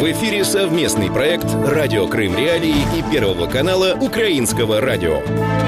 В эфире совместный проект «Радио Крым Реалии» и Первого канала Украинского радио.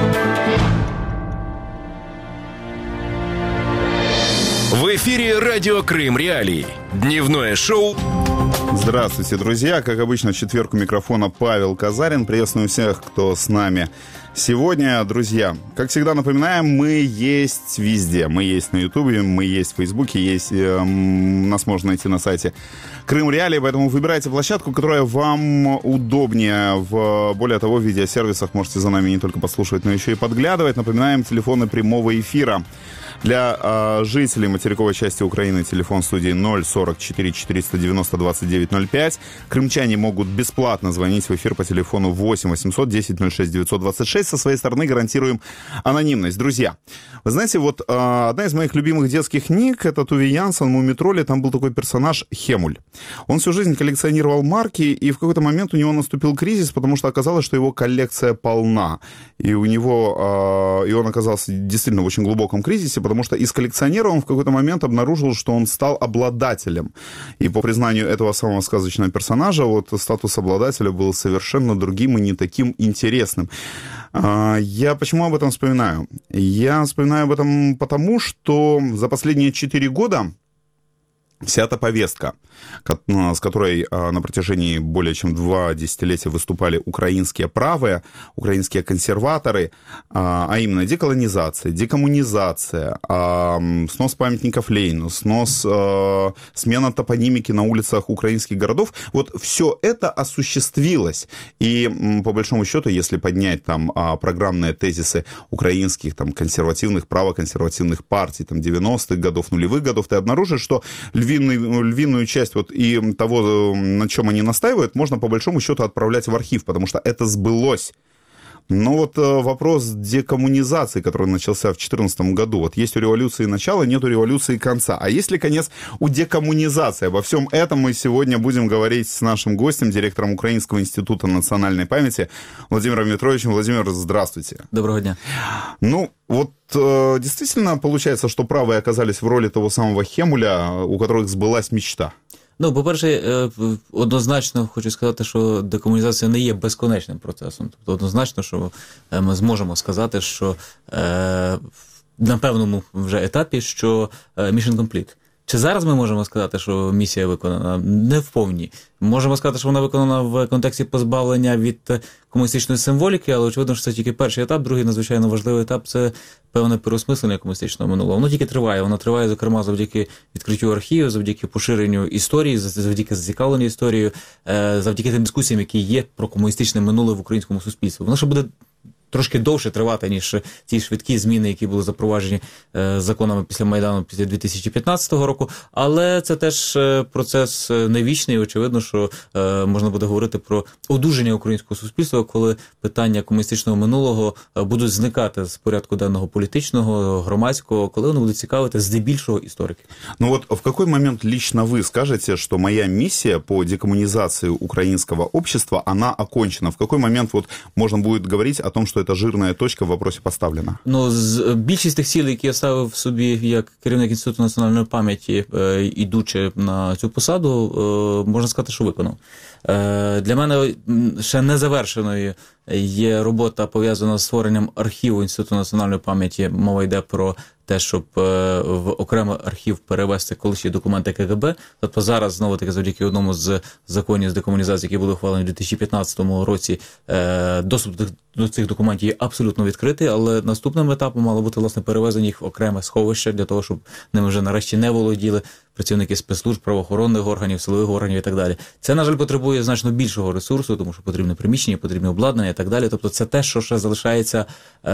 В эфире «Радио Крым Реалии». Дневное шоу. Здравствуйте, друзья. Как обычно, в четверг у микрофона Павел Казарин. Приветствую всех, кто с нами сегодня. Друзья, как всегда напоминаем, мы есть везде. Мы есть на Ютубе, мы есть в Фейсбуке, нас можно найти на сайте Крым Реалии, поэтому выбирайте площадку, которая вам удобнее. Более того, в видеосервисах можете за нами не только послушать, но еще и подглядывать. Напоминаем, телефоны прямого эфира. Для жителей материковой части Украины телефон студии 044 490 2905. Крымчане могут бесплатно звонить в эфир по телефону 8 800 10 06 926. Со своей стороны гарантируем анонимность. Друзья, вы знаете, вот одна из моих любимых детских книг — это Туве Янсон «Мумий-тролли». Там был такой персонаж Хемуль. Он всю жизнь коллекционировал марки, и в какой-то момент у него наступил кризис, потому что оказалось, что его коллекция полна. И он оказался действительно в очень глубоком кризисе, потому что из коллекционера он в какой-то момент обнаружил, что он стал обладателем. И по признанию этого самого сказочного персонажа, вот статус обладателя был совершенно другим и не таким интересным. Я почему об этом вспоминаю? Я вспоминаю об этом потому, что за последние 4 года вся эта повестка, с которой на протяжении более чем 2 десятилетия выступали украинские правые, украинские консерваторы, а именно деколонизация, декоммунизация, снос памятников Ленину, смена топонимики на улицах украинских городов, вот все это осуществилось. И по большому счету, если поднять там программные тезисы украинских там консервативных, правоконсервативных партий там 90-х годов, нулевых годов, ты обнаружишь, что львиную часть вот и того, на чем они настаивают, можно по большому счету отправлять в архив, потому что это сбылось. Но вот вопрос декоммунизации, который начался в 2014 году, вот есть у революции начало, нет у революции конца. А есть ли конец у декоммунизации? Обо всем этом мы сегодня будем говорить с нашим гостем, директором Украинского института национальной памяти Владимиром Митровичем. Владимир, здравствуйте. Доброго дня. Ну, вот действительно получается, что правые оказались в роли того самого Хемуля, у которых сбылась мечта? Ну, по-перше, однозначно хочу сказати, що декомунізація не є безконечним процесом. Тобто однозначно, що ми зможемо сказати, що на певному вже етапі, що mission complete. Чи зараз ми можемо сказати, що місія виконана? Не вповні. Можемо сказати, що вона виконана в контексті позбавлення від комуністичної символіки, але очевидно, що це тільки перший етап. Другий надзвичайно важливий етап – це певне переосмислення комуністичного минулого. Воно тільки триває. Воно триває, зокрема, завдяки відкриттю архівів, завдяки поширенню історії, завдяки зацікавленню історією, завдяки тим дискусіям, які є про комуністичне минуле в українському суспільстві. Воно ще буде трошки довше тривати, ніж ті швидкі зміни, які були запроваджені законами після Майдану, після 2015 року. Але це теж процес не вічний. Очевидно, що можна буде говорити про одужання українського суспільства, коли питання комуністичного минулого будуть зникати з порядку денного політичного, громадського, коли вони будуть цікавити здебільшого історики. Ну вот в какой момент лично вы скажете, что моя миссия по декоммунизации украинского общества, она окончена? В какой момент вот можно будет говорить о том, что эта жирная точка в вопросе поставлена? Ну, більшість тих цілей, які я ставив собі як керівник Інституту національної пам'яті, ідучи на цю посаду, можна сказати, що виконав. Для мене ще не завершеною є робота, пов'язана з створенням архіву Інституту національної пам'яті. Мова йде про те, щоб в окремий архів перевести колишні документи КГБ. Тобто зараз, знову-таки, завдяки одному з законів з декомунізації, які були ухвалені у 2015 році, доступ до цих документів є абсолютно відкритий, але наступним етапом мало бути, власне, перевезення їх в окреме сховище, для того, щоб ними вже нарешті не володіли працівники спецслужб, правоохоронних органів, силових органів і так далі. Це, на жаль, потребує значно більшого ресурсу, тому що потрібне приміщення, потрібне обладнання і так далі. Тобто це те, що ще залишається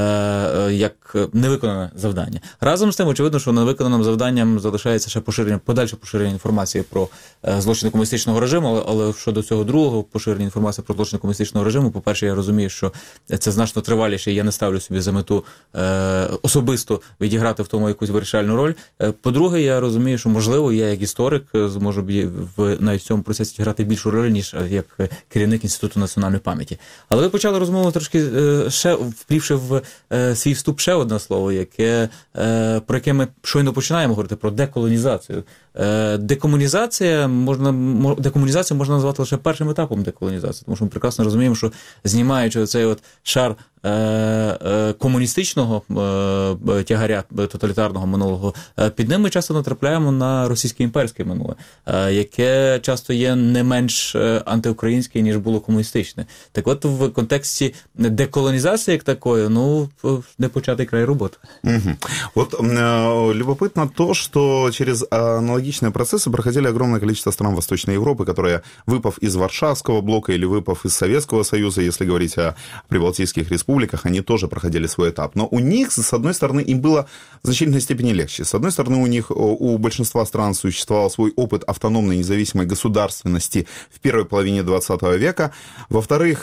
як невиконане завдання. Разом з тим, очевидно, що невиконаним завданням залишається ще подальше поширення інформації про злочини комуністичного режиму, але щодо цього другого поширення інформації про злочини комуністичного режиму, по-перше, я розумію, що це значно триваліше, і я не ставлю собі за мету особисто відіграти в тому якусь вирішальну роль. По-друге, я розумію, що, можливо, я як історик зможу навіть в цьому процесі грати більшу роль, ніж як керівник Інституту національної пам'яті. Але ви почали розмову трошки ще вплівши в свій вступ ще одне слово, про яке ми щойно починаємо говорити, про деколонізацію. Декомунізацію можна назвати лише першим етапом деколонізації, тому що ми прекрасно розуміємо, що знімаючи цей от шар комуністичного тягаря тоталітарного минулого, під ним ми часто натрапляємо на російське імперське минуле, яке часто є не менш антиукраїнське, ніж було комуністичне. Так от в контексті деколонизации как такое, непочатый край работы. Угу. Вот любопытно то, что через аналогичные процессы проходили огромное количество стран Восточной Европы, которые, выпав из Варшавского блока или выпав из Советского Союза, если говорить о прибалтийских республиках, они тоже проходили свой этап. Но у них, с одной стороны, им было в значительной степени легче. С одной стороны, у большинства стран существовал свой опыт автономной независимой государственности в первой половине 20 века. Во-вторых,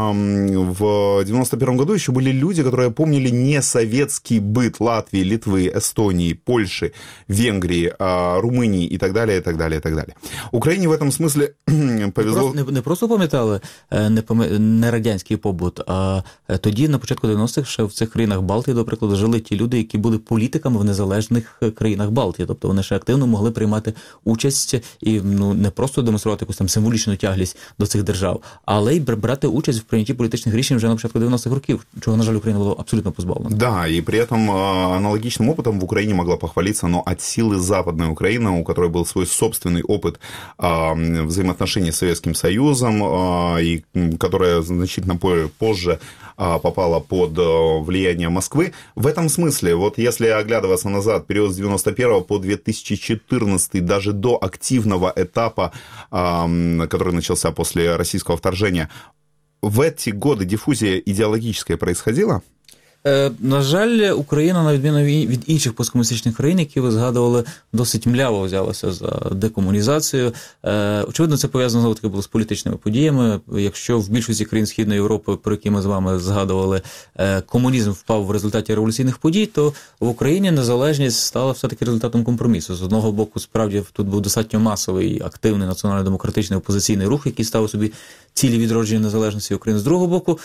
в 91 году еще были люди, которые помнили не советский быт Латвии, Литвы, Эстонии, Польши, Венгрии, Румынии и так далее, и так далее, и так далее. Украине в этом смысле повезло... Не просто пам'ятали не радянський побут, а тоді, на початку 90-х, ще в цих країнах Балтії, до прикладу, жили ті люди, які були політиками в незалежних країнах Балтії. Тобто вони ще активно могли приймати участь і не просто демонструвати якусь там символічну тяглість до цих держав, але й брати участь в прийнятті політичних рішень вже на початку 90-х років, чого, на жаль, Україна була абсолютно позбавлена. Да, и при этом аналогичным опытом в Украине могла похвалиться, но от силы Западная Украина, у которой был свой собственный опыт взаимоотношений с Советским Союзом, и которая значительно позже попала под влияние Москвы. В этом смысле, вот если оглядываться назад, период с 91 по 2014, даже до активного этапа, который начался после российского вторжения, в эти годы диффузия идеологическая происходила? На жаль, Україна, на відміну від інших посткомуністичних країн, які ви згадували, досить мляво взялася за декомунізацію. Очевидно, це пов'язано, знову-таки, було з політичними подіями. Якщо в більшості країн Східної Європи, про які ми з вами згадували, комунізм впав в результаті революційних подій, то в Україні незалежність стала все-таки результатом компромісу. З одного боку, справді, тут був достатньо масовий, активний національно-демократичний опозиційний рух, який ставив собі цілі відродження незалежності України. З другого боку,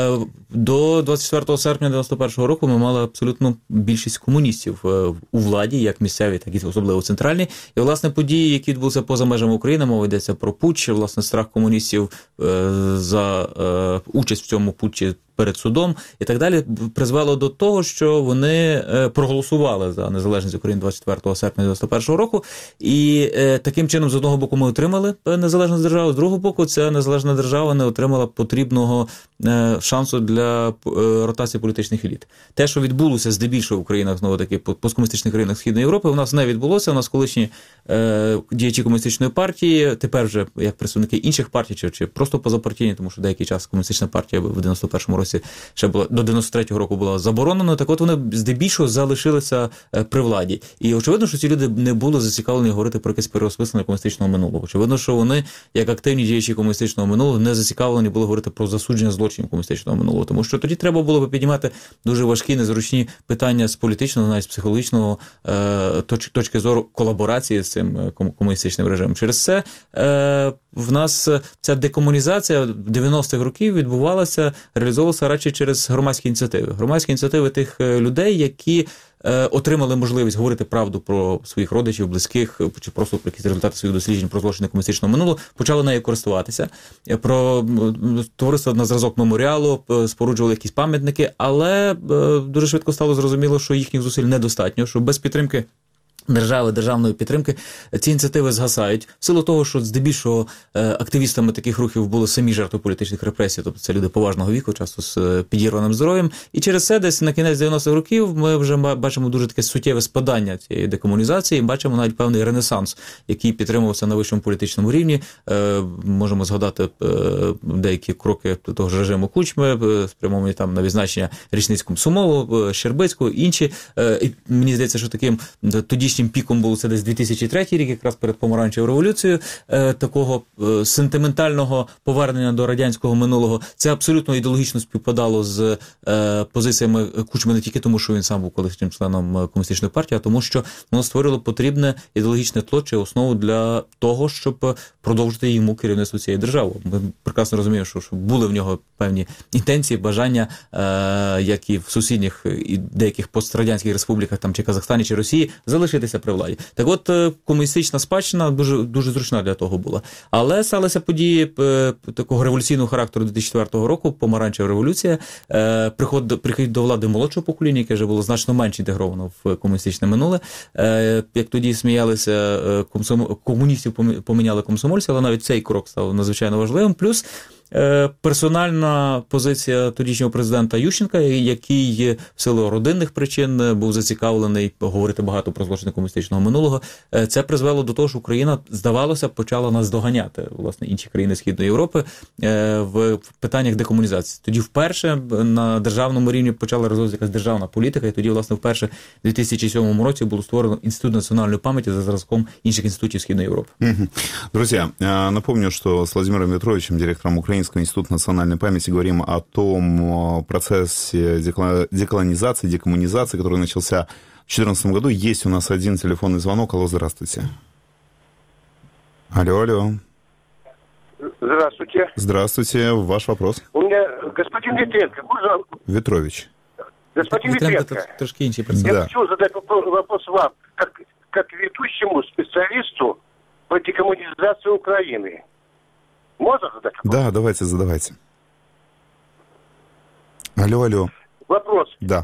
до 24 серпня 91 року ми мали абсолютно більшість комуністів у владі, як місцеві, так і особливо центральні. І, власне, події, які відбулися поза межами України, мова йдеться про путч, власне, страх комуністів за участь в цьому путчі перед судом і так далі, призвело до того, що вони проголосували за незалежність України 24 серпня 91 року. І таким чином, з одного боку, ми отримали незалежну державу, з другого боку, ця незалежна держава не отримала потрібного шансу для ротації політичних еліт. Те, що відбулося здебільшого в країнах, знову таки, посткомуністичних країнах Східної Європи, у нас не відбулося. У нас колишні діячі комуністичної партії, тепер вже як представники інших партій, чи просто позапартійні, тому що деякий час комуністична партія в 91-му році ще була, до 93-го року була заборонена, так от вони здебільшого залишилися при владі. І очевидно, що ці люди не були зацікавлені говорити про якесь переосмислення комуністичного минулого. Очевидно, що вони, як активні діячі комуністичного минулого, не зацікавлені були говорити про засудження злочинів комуністичного минулого. Тому що тоді треба було би піднімати дуже важкі, незручні питання з політичного, навіть з психологічного точки зору колаборації з цим комуністичним режимом. Через це в нас ця декомунізація 90-х років відбувалася, реалізовувалася радше через громадські ініціативи. Громадські ініціативи тих людей, які отримали можливість говорити правду про своїх родичів, близьких, чи просто про якісь результати своїх досліджень про злочини комуністичного минулого, почали нею користуватися. Про товариство на зразок меморіалу, споруджували якісь пам'ятники, але дуже швидко стало зрозуміло, що їхніх зусиль недостатньо, що без підтримки держави, державної підтримки ці ініціативи згасають. В силу того, що здебільшого активістами таких рухів були самі жертви політичних репресій, тобто це люди поважного віку, часто з підірваним здоров'ям. І через це десь на кінець 90-х років ми вже бачимо дуже таке суттєве спадання цієї декомунізації, бачимо навіть певний ренесанс, який підтримувався на вищому політичному рівні. Можемо згадати деякі кроки того ж режиму Кучми, спрямовані там на відзначення річниць Комсомолу, Щербицького, інші. І мені здається, що таким тодішнім піком було це десь 2003 рік, якраз перед помаранчевою революцією, такого сентиментального повернення до радянського минулого. Це абсолютно ідеологічно співпадало з позиціями Кучми не тільки тому, що він сам був колишнім членом комуністичної партії, а тому, що воно створило потрібне ідеологічне тло чи основу для того, щоб продовжити йому керівництво цієї держави. Ми прекрасно розуміємо, що були в нього певні інтенції, бажання, як і в сусідніх і деяких пострадянських республіках, там чи Казахстані, чи Росії, залишитися залишитися при владі. Так от, комуністична спадщина дуже, дуже зручна для того була. Але сталися події такого революційного характеру 2004 року, помаранчева революція, прихід до влади молодшого покоління, яке вже було значно менш інтегровано в комуністичне минуле. Як тоді сміялися, комуністів поміняли комсомольців, але навіть цей крок став надзвичайно важливим. Плюс персональна позиція тодішнього президента Ющенка, який в силу родинних причин був зацікавлений говорити багато про злочини комуністичного минулого, це призвело до того, що Україна, здавалося, почала наздоганяти, власне, інші країни Східної Європи в питаннях декомунізації. Тоді вперше на державному рівні почала розвиватися якась державна політика, і тоді, власне, вперше в 2007 році було створено Інститут національної пам'яті за зразком інших інститутів Східної Європи. Друзья, напомню, что с Владимиром Ветровичем, директором Украинского института национальной памяти, говорим о том процессе деколонизации, декоммунизации, который начался в 2014 году. Есть у нас один телефонный звонок. Алло, здравствуйте. Алло. Здравствуйте. Здравствуйте. Ваш вопрос. У меня господин Ветренко. Можно... Ветрович. Господин Ветренко. Я хочу задать вопрос вам, как ведущему специалисту по декоммунизации Украины. Можно задать вопрос? Да, давайте, задавайте. Алло. Вопрос. Да.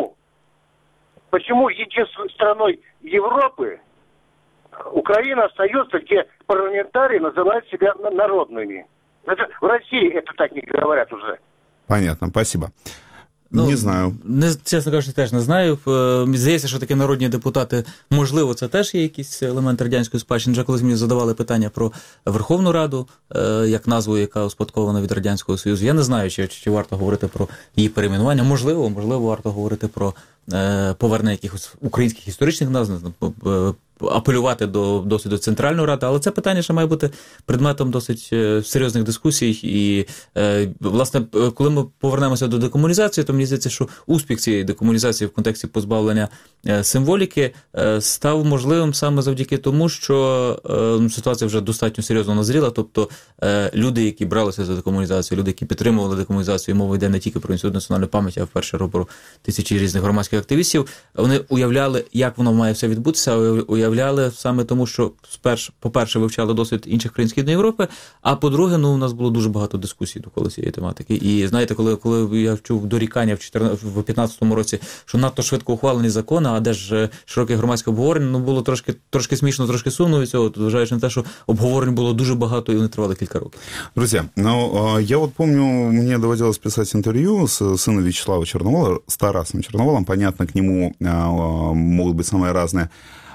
Почему единственной страной Европы Украина остается, где парламентарии называют себя народными? В России это так не говорят уже. Понятно, спасибо. Не знаю. Чесно кажучи, теж не знаю. Здається, що такі народні депутати, можливо, це теж є якийсь елемент радянської спадщини. Вже колись мені задавали питання про Верховну Раду, як назву, яка успадкована від Радянського Союзу. Я не знаю, чи варто говорити про її перейменування. Можливо, варто говорити про повернення якихось українських історичних назв, апелювати до досвіду Центральної Ради, але це питання ще має бути предметом досить серйозних дискусій. І, власне, коли ми повернемося до декомунізації, то мені здається, що успіх цієї декомунізації в контексті позбавлення символіки став можливим саме завдяки тому, що ситуація вже достатньо серйозно назріла, тобто люди, які бралися за декомунізацію, люди, які підтримували декомунізацію, мова йде не тільки про Інститут національної пам'яті, а в першу чергу про тисячі різних громадських активістів, вони уявляли, як воно має все відбутися, уявляли саме тому, що по-перше, вивчали досвід інших країн Східної Європи, а по-друге, у нас було дуже багато дискусій довкола цієї тематики. І знаєте, коли я чув дорікання в 2015 році, що надто швидко ухвалені закони, а де ж широке громадське обговорення, було трошки смішно, трошки сумно від цього, зважаючи на те, що обговорень було дуже багато і вони тривали кілька років. Друзі, я вот помню, мне доводилось писать интервью с сыном Вячеслава Черновола, с Тарасом Черноволом. Понятно, к нему могут быть самые разные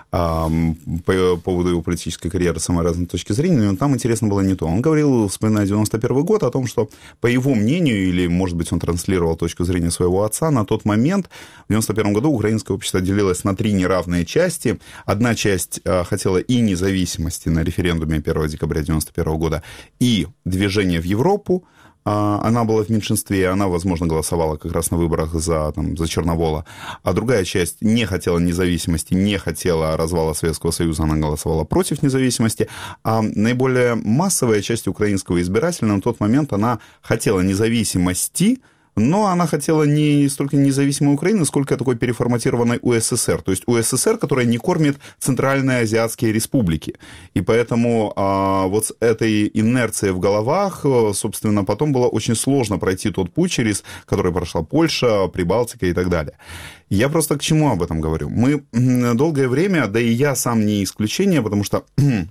по поводу его политической карьеры самой разной точки зрения, но там интересно было не то. Он говорил, вспоминая 91 год, о том, что, по его мнению, или, может быть, он транслировал точку зрения своего отца, на тот момент, в 91 году, украинское общество делилось на 3 неравные части. Одна часть хотела и независимости на референдуме 1 декабря 91 года, и движение в Европу. Она была в меньшинстве, она, возможно, голосовала как раз на выборах за Черновола. А другая часть не хотела независимости, не хотела развала Советского Союза, она голосовала против независимости. А наиболее массовая часть украинского избирателя на тот момент, она хотела независимости, но она хотела не столько независимой Украины, сколько такой переформатированной УССР. То есть УССР, которая не кормит центральные азиатские республики. И поэтому вот с этой инерцией в головах, собственно, потом было очень сложно пройти тот путь, через который прошла Польша, Прибалтика и так далее. Я просто к чему об этом говорю? Мы долгое время, да и я сам не исключение, потому что...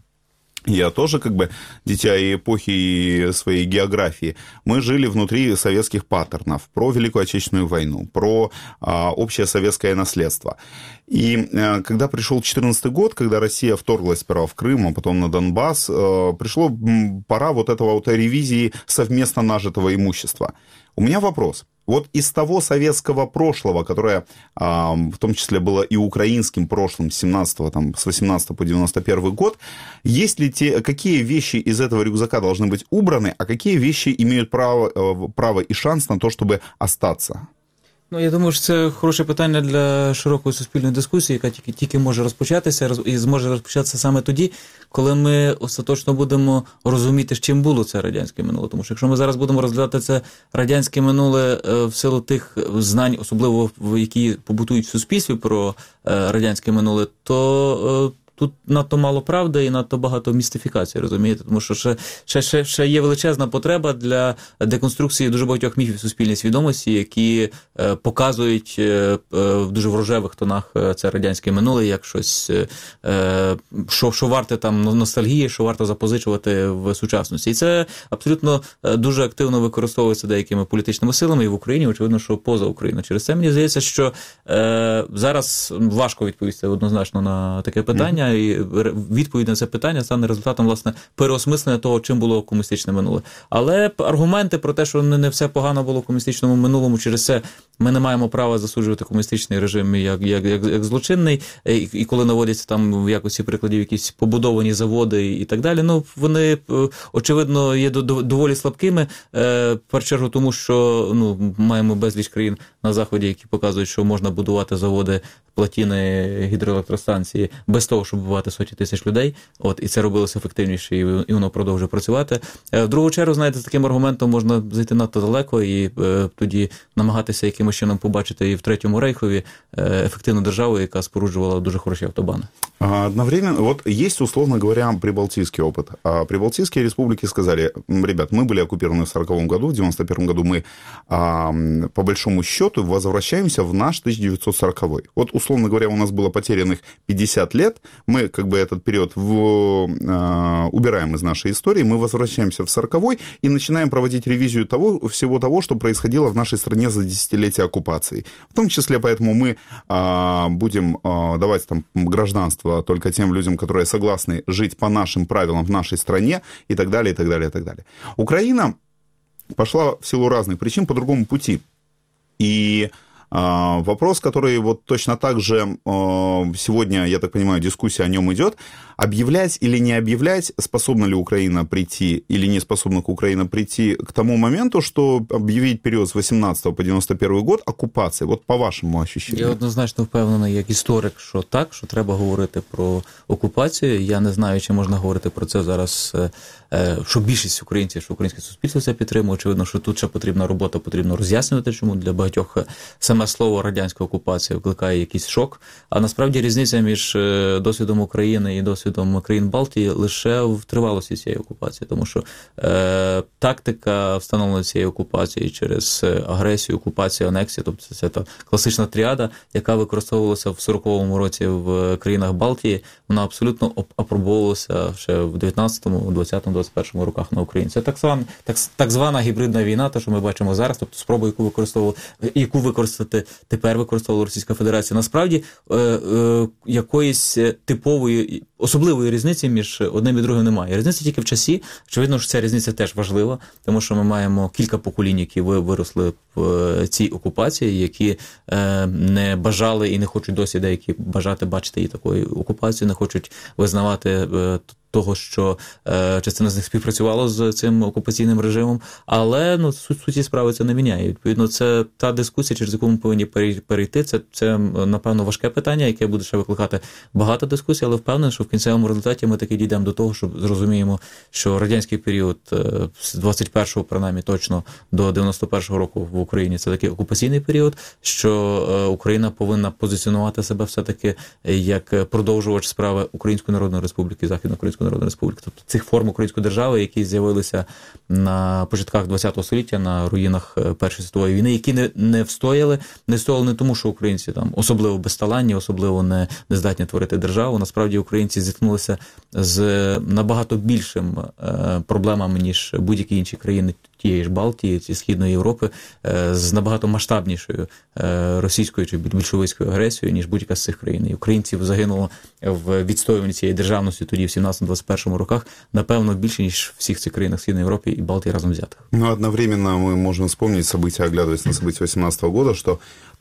Я тоже дитя и эпохи и своей географии. Мы жили внутри советских паттернов про Великую Отечественную войну, про общее советское наследство. И когда пришел 2014 год, когда Россия вторглась сперва в Крым, а потом на Донбасс, пришло пора вот этого ревизии совместно нажитого имущества. У меня вопрос. Вот из того советского прошлого, которое в том числе было и украинским прошлым с 18 по 91 год, есть ли какие вещи из этого рюкзака должны быть убраны, а какие вещи имеют право и шанс на то, чтобы остаться? Ну, я думаю, що це хороше питання для широкої суспільної дискусії, яка тільки може розпочатися, і зможе розпочатися саме тоді, коли ми остаточно будемо розуміти, з чим було це радянське минуле. Тому що якщо ми зараз будемо розглядати це радянське минуле в силу тих знань, особливо які побутують в суспільстві про радянське минуле, то тут надто мало правди і надто багато містифікацій, розумієте? Тому що ще є величезна потреба для деконструкції дуже багатьох міфів суспільної свідомості, які показують в дуже в рожевих тонах це радянське минуле, як щось, що варте там ностальгії, що варто запозичувати в сучасності. І це абсолютно дуже активно використовується деякими політичними силами і в Україні, очевидно, що поза Україною. Через це мені здається, що зараз важко відповісти однозначно на таке питання, і відповідь на це питання стане результатом, власне, переосмислення того, чим було комуністичне минуле. Але аргументи про те, що не все погано було в комуністичному минулому, через це ми не маємо права засуджувати комуністичний режим як злочинний, і коли наводяться там в якості прикладів якісь побудовані заводи і так далі, ну, вони, очевидно, є доволі слабкими, в першу чергу тому, що маємо безліч країн на Заході, які показують, що можна будувати заводи, плотини, гідроелектростанції без того, щоб вбивати сотні тисяч людей. І це робилося ефективніше, і воно продовжує працювати. В другу чергу, знаєте, з таким аргументом можна зайти надто далеко і тоді намагатися якимось чином побачити і в Третьому Рейхові ефективну державу, яка споруджувала дуже хороші автобани. Одновременно, вот есть, условно говоря, прибалтийский опыт. А прибалтийские республики сказали: ребят, мы были оккупированы в 1940 году, в 1991 году мы, по большому счету, возвращаемся в наш 1940. Вот, условно говоря, у нас было потерянных 50 лет, мы как бы этот период убираем из нашей истории, мы возвращаемся в 1940 и начинаем проводить ревизию всего того, что происходило в нашей стране за десятилетия оккупации. В том числе, поэтому мы будем давать там гражданство только тем людям, которые согласны жить по нашим правилам в нашей стране, и так далее, и так далее, и так далее. Украина пошла в силу разных причин по другому пути. И вопрос, который вот точно так же сегодня, я так понимаю, дискуссия о нем идет: объявлять или не объявлять, способна ли Украина прийти или не способна Украина прийти к тому моменту, что объявить период с 18 по 91 год оккупацией, вот по вашому ощущению? Я однозначно впевнений, як історик, що так, що треба говорити про окупацію. Я не знаю, чи можна говорити про це зараз, що більшість українців, що українське суспільство це підтримує. Очевидно, що тут ще потрібна робота, потрібно роз'яснювати, чому для багатьох саме слово радянська окупація викликає якийсь шок. А насправді різниця між досвідом України і досвідом країн Балтії лише в тривалості цієї окупації. Тому що тактика встановлення цієї окупації через агресію, окупацію, анексію, тобто це та класична тріада, яка використовувалася в 40-му році в країнах Балтії, вона абсолютно апробовувалася ще в 19-му, 20-му, 21-му роках на Україні. Це так звана гібридна війна, те, що ми бачимо зараз, тобто спроба, яку використати тепер використовувала Російська Федерація. Насправді, якоїсь типової, особливої різниці між одним і другим немає. Різниця тільки в часі. Очевидно, що ця різниця теж важлива, тому що ми маємо кілька поколінь, які виросли в цій окупації, які не бажали і не хочуть досі деякі бачити її такою окупацією, не хочуть визнавати того, що частина з них співпрацювала з цим окупаційним режимом, але суті справи це не міняє. Відповідно, це та дискусія, через яку ми повинні перейти, це напевно важке питання, яке буде ще викликати багато дискусій, але впевнений, що в кінцевому результаті ми таки дійдемо до того, що зрозуміємо, що радянський період з 21-го, принаймні точно, до 91-го року в Україні це такий окупаційний період, що Україна повинна позиціонувати себе все-таки як продовжувач справи Української Народної Республіки, Західноукраїнської Народної Республіки, тобто цих форм української держави, які з'явилися на початках ХХ століття, на руїнах Першої світової війни, які не встояли не тому, що українці там особливо безталанні, особливо не здатні творити державу. Насправді українці зіткнулися з набагато більшим проблемами, ніж будь-які інші країни тієї ж Балтії, Східної Європи, з набагато масштабнішою російською чи більшовицькою агресією, ніж будь-яка з цих країн. І українців загинуло в відстоюванні цієї державності тоді в 17-21 роках, напевно, більше, ніж в всіх цих країнах Східної Європи і Балтії разом взятих. Одновременно мы можем вспомнить события, оглядываясь на события 18 года, что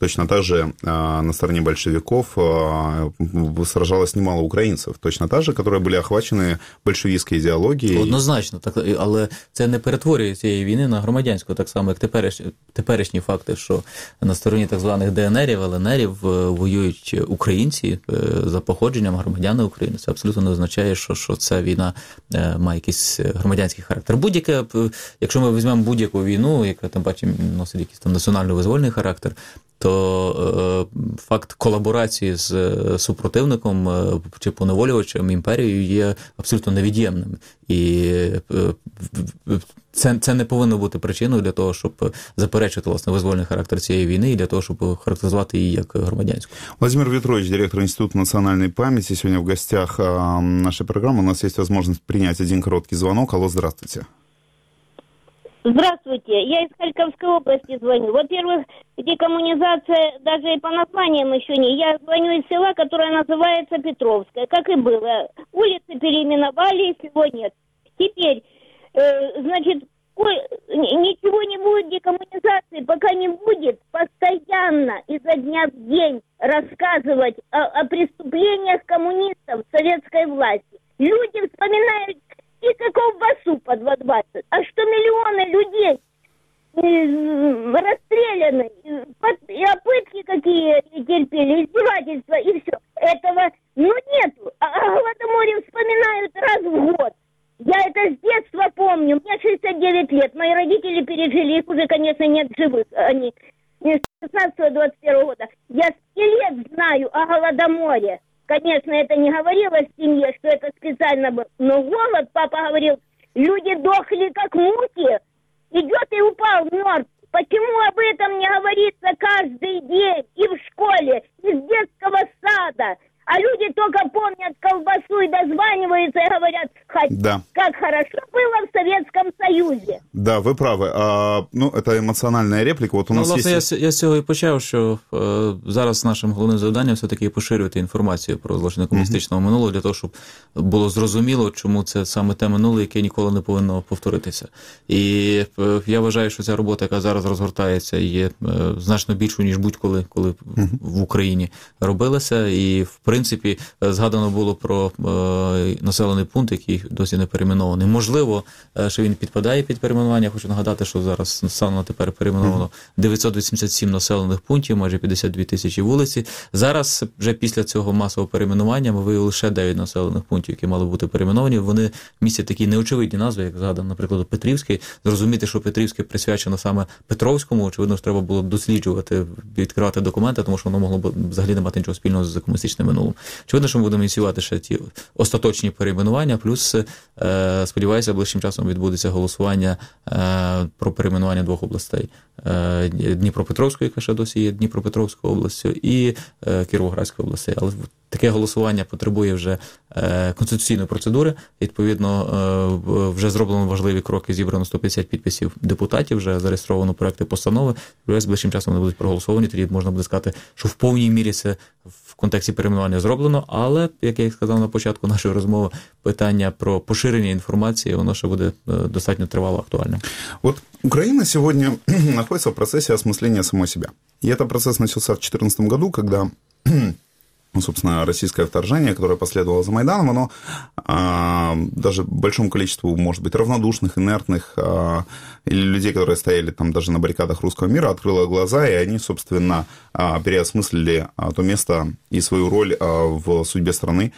точно так же на стороне большевиков сражалось немало українців, точно так же, які були охвачені большевістською ідеологією. Однозначно, так, але це не перетворює цієї війни на громадянську, так само, як теперішні факти, що на стороні так званих ДНРів, ЛНРів воюють українці за походженням, громадяни України. Це абсолютно не означає, що ця війна має якийсь громадянський характер. Будь-яке, якщо ми візьмемо будь-яку війну, яка там бачимо носить якийсь там національно-визвольний характер, то факт колаборації з супротивником чи поневолювачем імперією є абсолютно невід'ємним. І це не повинно бути причиною для того, щоб заперечити, власне, визвольний характер цієї війни і для того, щоб характеризувати її як громадянську. Владимир Ветрович, директор Института национальной памяти, сегодня в гостях нашей программы. У нас есть возможность принять один короткий звонок. Алло, здравствуйте. Здравствуйте, я из Харьковской области звоню. Во-первых, декоммунизация даже и по названиям еще не. Я звоню из села, которое называется Петровское, как и было. Улицы переименовали, всего нет. Теперь, значит, ничего не будет декоммунизации, пока не будет постоянно изо дня в день рассказывать о преступлениях коммунистов советской власти. Люди вспоминают и колбасу по 2,20. А что миллионы людей расстреляны, и пытки какие терпели, издевательства, и все. Этого, нету. А Голодоморе вспоминают раз в год. Я это с детства помню. Мне 69 лет. Мои родители пережили, их уже, конечно, нет живых. Они с 16-21 года. Я с 5 лет знаю о Голодоморе. Конечно, это не говорилось в семье, что это специально было. Но голод, папа говорил, люди дохли как мухи. Идет и упал мертв. Почему об этом не говорится каждый день и в школе, и с детского сада? А люди только помнят колбасу и дозваниваются и говорят, как хорошо было в Советском Союзе. Да, ви праві. Это емоціональна репліка. От у нас власне, я з цього і почав, що зараз нашим головним завданням все-таки поширювати інформацію про злочини комуністичного минулого, для того, щоб було зрозуміло, чому це саме те минуле, яке ніколи не повинно повторитися. І я вважаю, що ця робота, яка зараз розгортається, є значно більшою, ніж будь-коли, коли в Україні робилася. І, в принципі, згадано було про населений пункт, який досі не перейменований. Можливо, що він підпадає під перейменування. Хочу нагадати, що зараз станом на тепер перейменовано 987 населених пунктів, майже 52 тисячі вулиці. Зараз, вже після цього масового перейменування, ми виявили ще 9 населених пунктів, які мали бути перейменовані. Вони містять такі неочевидні назви, як згадано, наприклад, Петрівський. Зрозуміти, що Петрівське присвячено саме Петровському, очевидно, що треба було досліджувати, відкривати документи, тому що воно могло б взагалі не мати нічого спільного з комуністичним минулим. Очевидно, що ми будемо ініціювати ще ті остаточні перейменування, плюс, сподіваюся, ближчим часом відбудеться голосування про перейменування 2 областей. Дніпропетровської, яка ще досі є Дніпропетровською областю, і Кіровоградської області. Але таке голосування потребує вже конституційної процедури. Відповідно, вже зроблено важливі кроки, зібрано 150 підписів депутатів, вже зареєстровано проекти постанови. З ближчим часом вони будуть проголосовані, тоді можна буде сказати, що в повній мірі це в контексті перейменування зроблено, але, як я сказав на початку нашої розмови, питання про поширення інформації, воно ще буде достатньо тривало актуальним. Вот Украина сегодня находится в процессе осмысления самой себя. И этот процесс начался в 2014 году, когда, собственно, российское вторжение, которое последовало за Майданом, оно даже большому количеству, может быть, равнодушных, инертных или людей, которые стояли там даже на баррикадах русского мира, открыло глаза, и они, собственно, переосмыслили то место и свою роль в судьбе страны.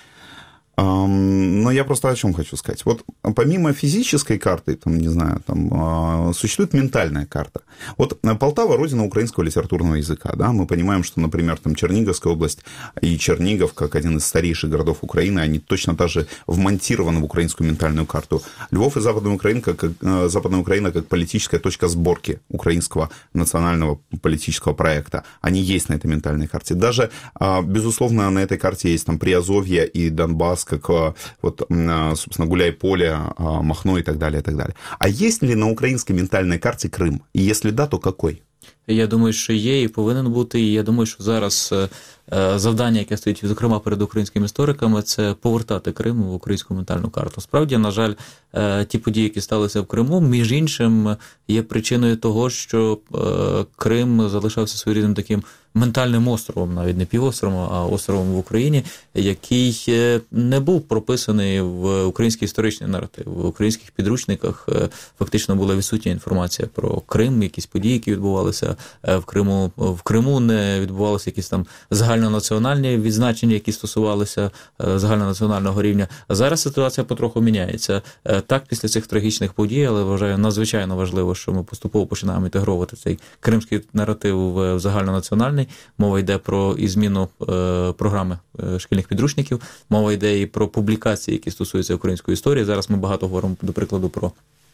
Но я просто о чем хочу сказать. Вот помимо физической карты, там, не знаю, там, существует ментальная карта. Вот Полтава – родина украинского литературного языка. Да? Мы понимаем, что, например, там Черниговская область и Чернигов, как один из старейших городов Украины, они точно так же вмонтированы в украинскую ментальную карту. Львов и Западная Украина как политическая точка сборки украинского национального политического проекта. Они есть на этой ментальной карте. Даже, безусловно, на этой карте есть там Приазовье и Донбасс, как вот, собственно, Гуляйполе, Махно и так далее, и так далее. А есть ли на украинской ментальной карте Крым? И если да, то какой? Я думаю, що є і повинен бути. І я думаю, що зараз завдання, яке стоїть, зокрема, перед українськими істориками, це повертати Крим в українську ментальну карту. Справді, на жаль, ті події, які сталися в Криму, між іншим, є причиною того, що Крим залишався своєрідним таким ментальним островом, навіть не півостровом, а островом в Україні, який не був прописаний в український історичний наратив. В українських підручниках фактично була відсутня інформація про Крим, якісь події, які відбувалися в Криму. В Криму не відбувалися якісь там загальнонаціональні відзначення, які стосувалися загальнонаціонального рівня. А зараз ситуація потроху міняється. Так, після цих трагічних подій, але вважаю надзвичайно важливо, що ми поступово починаємо інтегровувати цей кримський наратив в загальнонаціональний. Мова йде про і зміну програми шкільних підручників, мова йде і про публікації, які стосуються української історії. Зараз ми багато говоримо, до прикладу, про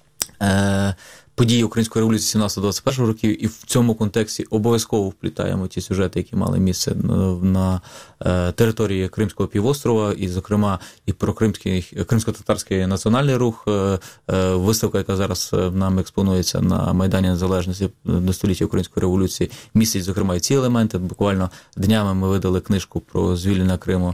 події Української революції 17-21 років, і в цьому контексті обов'язково вплітаємо ті сюжети, які мали місце на території Кримського півострова, і, зокрема, і про кримсько-татарський національний рух, виставка, яка зараз нам експонується на Майдані Незалежності до століття Української революції, містить, зокрема, і ці елементи. Буквально днями ми видали книжку про звільнення Криму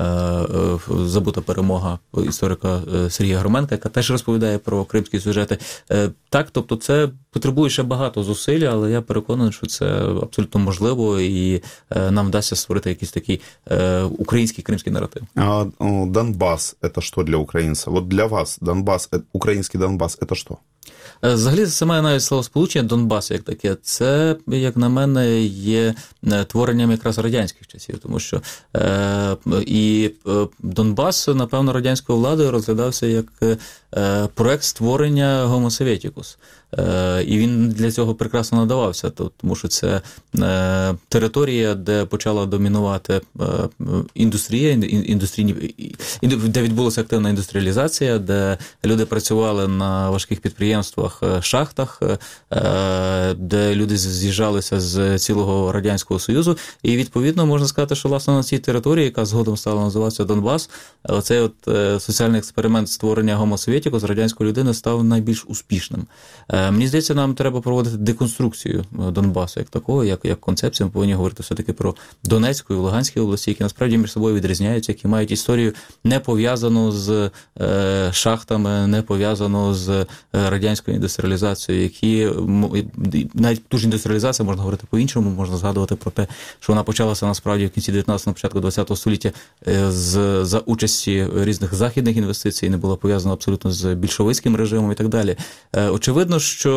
«Забута перемога» історика Сергія Громенка, яка теж розповідає про кримські сюжети. Так, тобто це потребує ще багато зусиль, але я переконаний, що це абсолютно можливо, і нам вдасться створити якийсь такий український кримський наратив. А Донбас – це що для українця? От для вас Донбас, український Донбас – це що? Взагалі, саме навіть словосполучення Донбас як таке, це, як на мене, є творенням якраз радянських часів, тому що і Донбас, напевно, радянською владою розглядався як проект створення Homo Sovieticus. І він для цього прекрасно надавався, тому що це територія, де почала домінувати індустрія, де відбулася активна індустріалізація, де люди працювали на важких підприємствах, шахтах, де люди з'їжджалися з цілого Радянського Союзу. І, відповідно, можна сказати, що, власне, на цій території, яка згодом стала називатися Донбас, оцей от соціальний експеримент створення Homo Sovieticus з радянської людини став найбільш успішним. Мені здається, нам треба проводити деконструкцію Донбасу як такого, як концепцію. Ми повинні говорити все-таки про Донецьку і Луганські області, які насправді між собою відрізняються, які мають історію не пов'язану з шахтами, не пов'язану з радянською індустріалізацією, які навіть ту ж індустріалізацію можна говорити по-іншому, можна згадувати про те, що вона почалася насправді в кінці 19-го, початку 20-го століття за участі різних західних інвестицій, не була пов'язана абсолютно з більшовицьким режимом і так далі. Очевидно, що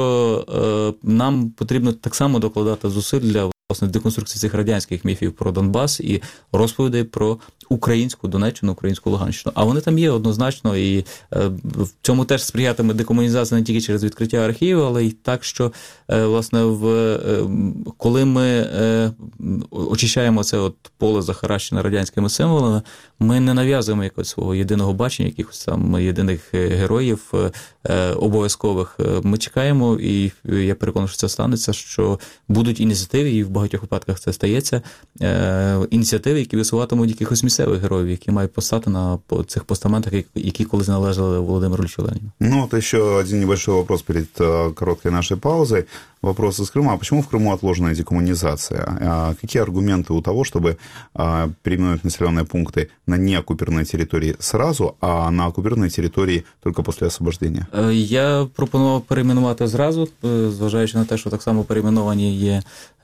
нам потрібно так само докладати зусиль для, власне, деконструкції цих радянських міфів про Донбас і розповідей про українську Донеччину, українську Луганщину. А вони там є однозначно, і в цьому теж сприятиме декомунізація не тільки через відкриття архівів, але й так, що, власне, коли ми очищаємо це от поле захаращене радянськими символами, ми не нав'язуємо якогось свого єдиного бачення, якихось там єдиних героїв обов'язкових. Ми чекаємо, і я переконаний, що це станеться, що будуть ініціативи, і в багатьох випадках це стається, ініціативи, які висуватимуть якихось місцевих героїв, які мають постати на цих постаментах, які колись належали Володимиру Ильичу Леніну. Ну, вот еще один небольшой вопрос перед короткой нашей паузой. Вопрос из Крыма. А почему в Крыму отложена декоммунизация? Какие аргументы у того, чтобы переименовать населенные пункты на неоккупированной территории сразу, а на оккупированной территории только после освобождения? Я пропонував перейменувати зразу, зважаючи на те, що так само перейменовані є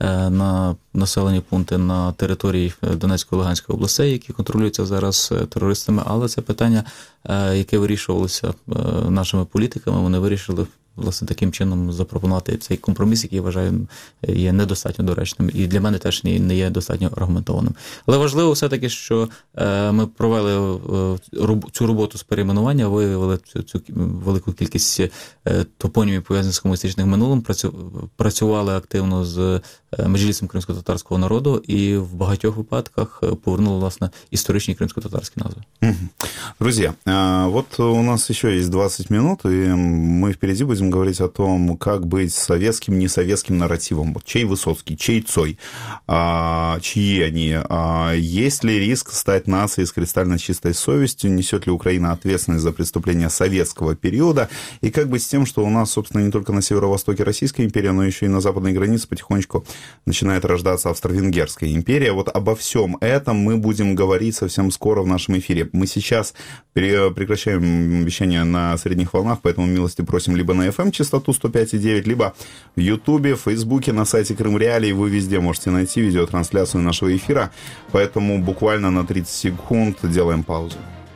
на населені пункти на території Донецької і Луганської областей, які контролюються зараз терористами, але це питання, яке вирішувалося нашими політиками, вони вирішили, власне, таким чином запропонувати цей компроміс, який, я вважаю, є недостатньо доречним і для мене теж не є достатньо аргументованим. Але важливо все-таки, що ми провели цю роботу з перейменування, виявили цю велику кількість топонімів, пов'язаних з комуністичним минулим, працювали активно з Меджлісом кримсько-татарського народу і в багатьох випадках повернули, власне, історичні кримсько-татарські назви. Друзья, вот у нас еще есть 20 минут, и мы впереди будем будем говорить о том, как быть советским, несоветским нарративом. Вот чей Высоцкий, чей Цой, чьи они, есть ли риск стать нацией с кристально чистой совестью, несет ли Украина ответственность за преступления советского периода, и как быть с тем, что у нас, собственно, не только на северо-востоке Российской империи, но еще и на западной границе потихонечку начинает рождаться Австро-Венгерская империя. Вот обо всем этом мы будем говорить совсем скоро в нашем эфире. Мы сейчас прекращаем вещание на средних волнах, поэтому милости просим либо на FM частоту 105,9, либо в Ютубе, в Фейсбуке, на сайте Крым Реалии. Вы везде можете найти видеотрансляцию нашего эфира, поэтому буквально на 30 секунд делаем паузу.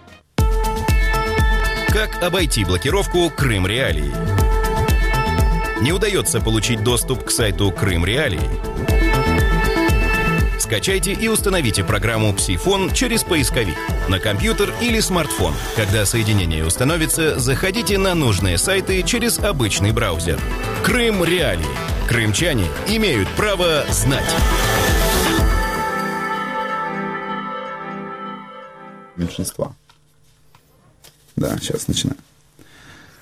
Как обойти блокировку Крым Реалии? Не удается получить доступ к сайту Крым Реалии? Скачайте и установите программу «Псифон» через поисковик на компьютер или смартфон. Когда соединение установится, заходите на нужные сайты через обычный браузер. Крым Реалии. Крымчане имеют право знать. Меньшинства. Да, сейчас начинаем.